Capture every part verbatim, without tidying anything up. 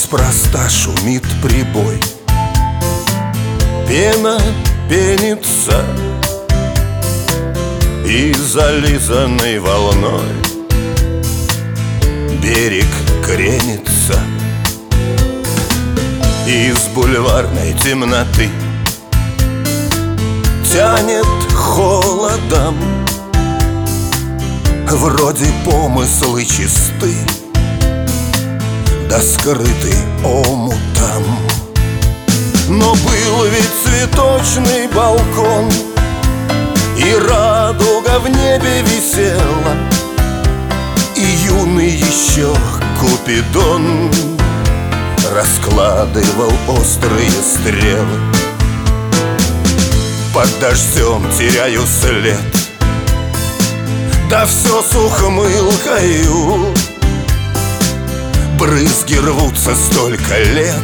неспроста шумит прибой, пена пенится, и зализанной волной берег кренится. Из бульварной темноты тянет холодом, вроде помыслы чисты, да скрыты омутом. Но был ведь цветочный балкон, и радуга в небе висела, и юный еще Купидон раскладывал острые стрелы. Под дождем теряю след, да все с ухмылкою. Брызги рвутся столько лет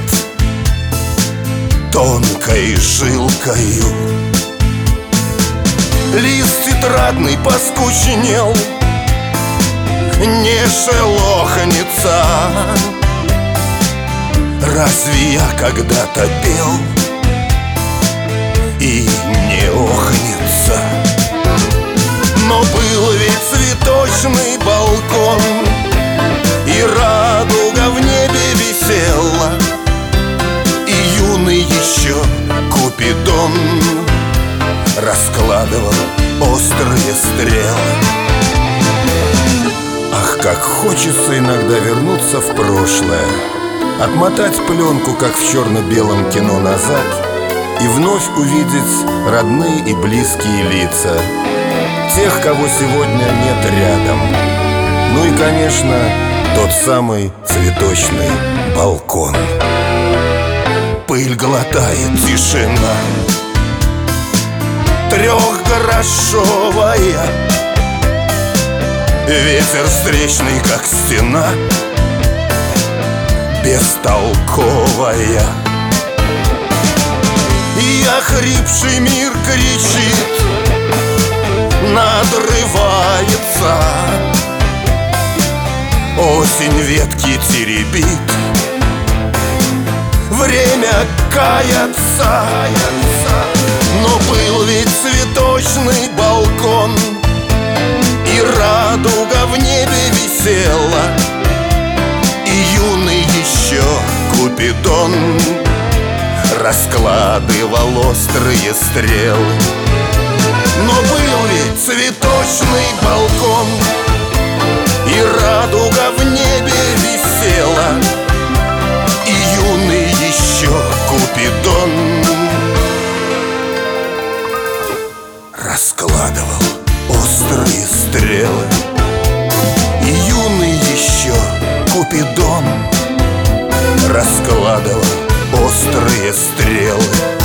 тонкой жилкою. Лист тетрадный поскучнел, не шелохнется. Разве я когда-то пел и не охнется? Но был ведь цветочный балкон, и радуга в небе висела, и юный еще Купидон раскладывал острые стрелы. Ах, как хочется иногда вернуться в прошлое, отмотать пленку, как в черно-белом кино, назад, и вновь увидеть родные и близкие лица, тех, кого сегодня нет рядом. Ну и, конечно, тот самый цветочный балкон. Пыль глотает тишина трехгрошовая, ветер встречный, как стена, бестолковая. И охрипший мир кричит, надрывается, осень ветки теребит, время каяться. Но был ведь цветочный балкон, и радуга в небе висела, и юный еще Купидон раскладывал острые стрелы. Но был ведь цветочный балкон, и радуга в небе висела, и юный еще Купидон раскладывал острые стрелы. И юный еще Купидон раскладывал острые стрелы.